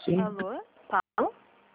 Sim. Alô? Paulo?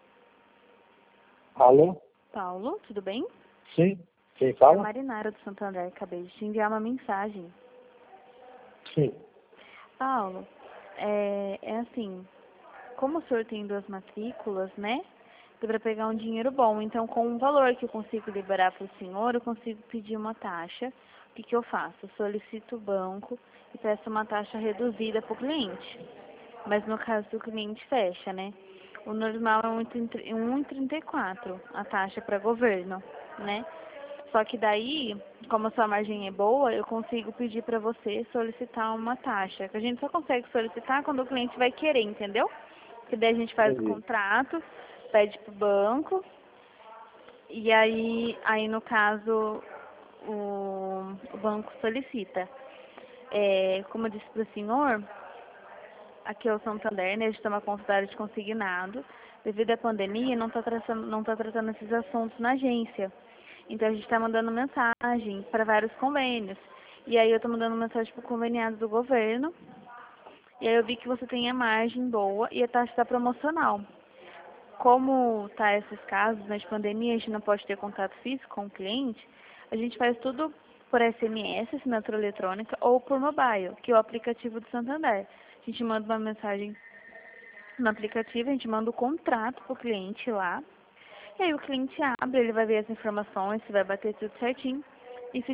Alô? Paulo, tudo bem? Sim. Quem É a fala? Marinara do Santander. Acabei de te enviar uma mensagem. Sim. Paulo, é assim, como o senhor tem 2 matrículas, né? Dá para pegar um dinheiro bom. Então, com o valor que eu consigo liberar para o senhor, eu consigo pedir uma taxa. O que eu faço? Eu solicito o banco e peço uma taxa reduzida para o cliente. Mas no caso do cliente fecha, né? O normal é 1,34 a taxa para governo, né? Só que daí, como a sua margem é boa, eu consigo pedir para você solicitar uma taxa. Que a gente só consegue solicitar quando o cliente vai querer, entendeu? Que daí a gente faz o Entendi. contrato, pede pro banco, e aí no caso, o banco solicita. Como eu disse pro senhor, aqui é o Santander, né? A gente toma conta da área de consignado. Devido à pandemia, não tá tratando esses assuntos na agência. Então a gente está mandando mensagem para vários convênios. E aí eu estou mandando mensagem para o conveniado do governo. E aí eu vi que você tem a margem boa e a taxa está promocional. Como tá esses casos, né, de pandemia, a gente não pode ter contato físico com o cliente, a gente faz tudo por SMS, assinatura eletrônica, ou por mobile, que é o aplicativo do Santander. A gente manda uma mensagem no aplicativo, a gente manda o contrato para o cliente lá. E aí o cliente abre, ele vai ver as informações, se vai bater tudo certinho. E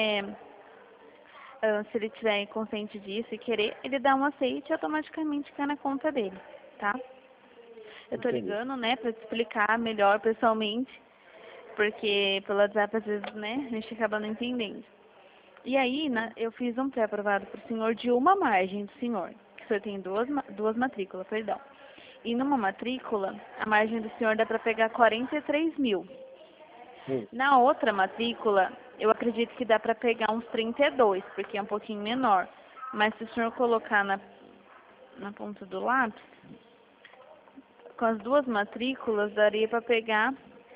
se ele tiver consciente disso e querer, ele dá um aceite e automaticamente cai na conta dele, tá? Eu tô Entendi. ligando, né, pra te explicar melhor pessoalmente, porque pelo WhatsApp às vezes, né, a gente acaba não entendendo. E aí, eu fiz um pré-aprovado pro senhor de uma margem do senhor, que o senhor tem duas matrículas, perdão. E numa matrícula, a margem do senhor dá para pegar 43 mil. Hum. Na outra matrícula, eu acredito que dá para pegar uns 32, porque é um pouquinho menor. Mas se o senhor colocar na ponta do lápis, com as 2 matrículas, daria para pegar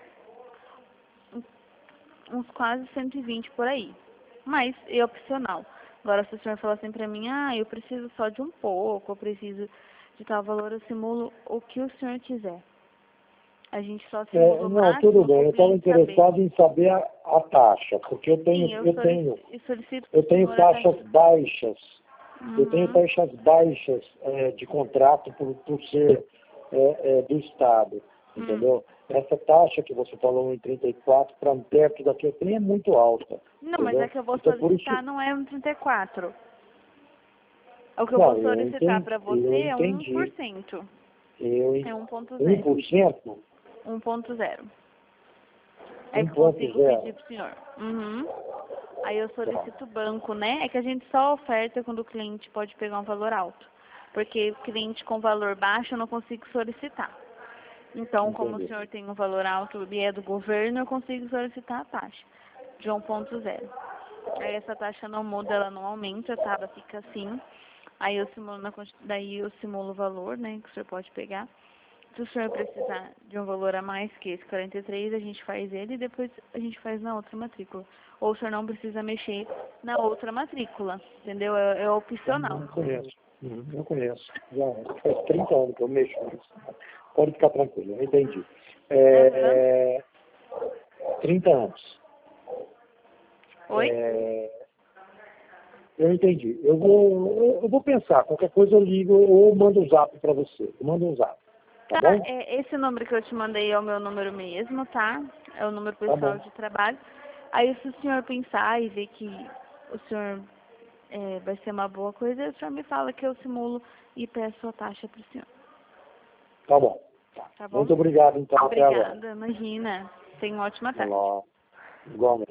uns quase 120 por aí. Mas é opcional. Agora, se o senhor falar assim para mim, eu preciso só de um pouco, eu preciso de tal valor, eu simulo o que o senhor quiser. A gente só simula o Não, tudo máximo para bem. o Eu estava cliente saber. interessado em saber a taxa, porque eu tenho, Sim, solicito para eu o tenho senhor a taxas taxa. baixas. Eu tenho Uhum, taxas baixas de contrato por ser do Estado, hum. entendeu? Essa taxa que você falou em 34 para perto da que eu tenho é muito alta, Não, mas é entendeu? que eu vou Então, por isso... solicitar, não é 1,34. O que eu vou Não, solicitar para você eu é entendi. 1%. Eu, É 1,0. 1%? 1,0. É que eu consigo 1,0? pedir pro senhor. Uhum. Aí eu Tá, solicito o banco, né? É que a gente só oferta quando o cliente pode pegar um valor alto. Porque o cliente com valor baixo eu não consigo solicitar. Então, como o entendi. senhor tem um valor alto e é do governo, eu consigo solicitar a taxa de 1,0. Aí essa taxa não muda, ela não aumenta, tá? Ela fica assim. Aí eu simulo daí eu simulo o valor, né, que o senhor pode pegar. Se o senhor precisar de um valor a mais que esse 43, a gente faz ele e depois a gente faz na outra matrícula. Ou o senhor não precisa mexer na outra matrícula, entendeu? É opcional. Eu conheço. Eu conheço. Já faz 30 anos que eu mexo nisso. Pode ficar tranquilo, eu entendi. Aham. 30 anos. Oi? Eu entendi. Eu vou pensar. Qualquer coisa eu ligo ou mando um zap para você. Eu mando um zap. Tá Tá, bom? esse número que eu te mandei é o meu número mesmo, tá? É o número Tá pessoal bom. de trabalho. Aí se o senhor pensar e ver que o senhor vai ser uma boa coisa, o senhor me fala que eu simulo e peço a taxa pro senhor. Tá bom. Tá bom? Muito obrigado, então. Até agora. Obrigada, imagina. Tenha uma ótima Até tarde. lá. Igualmente.